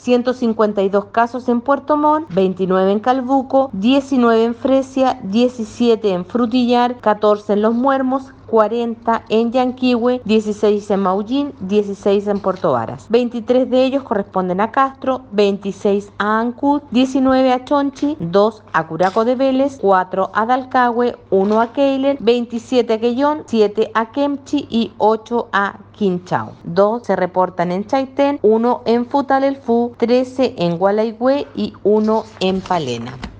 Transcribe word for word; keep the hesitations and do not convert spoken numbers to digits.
ciento cincuenta y dos casos en Puerto Montt, veintinueve en Calbuco, diecinueve en Fresia, diecisiete en Frutillar, catorce en Los Muermos, cuarenta en Yanquihue, dieciséis en Maullín, dieciséis en Puerto Varas. veintitrés de ellos corresponden a Castro, veintiséis a Ancud, diecinueve a Chonchi, dos a Curaco de Vélez, cuatro a Dalcahue, uno a Keiler, veintisiete a Quellón, siete a Kemchi y ocho a Quinchao. dos se reportan en Chaitén, uno en Futalelfú, trece en Gualaigüe y uno en Palena.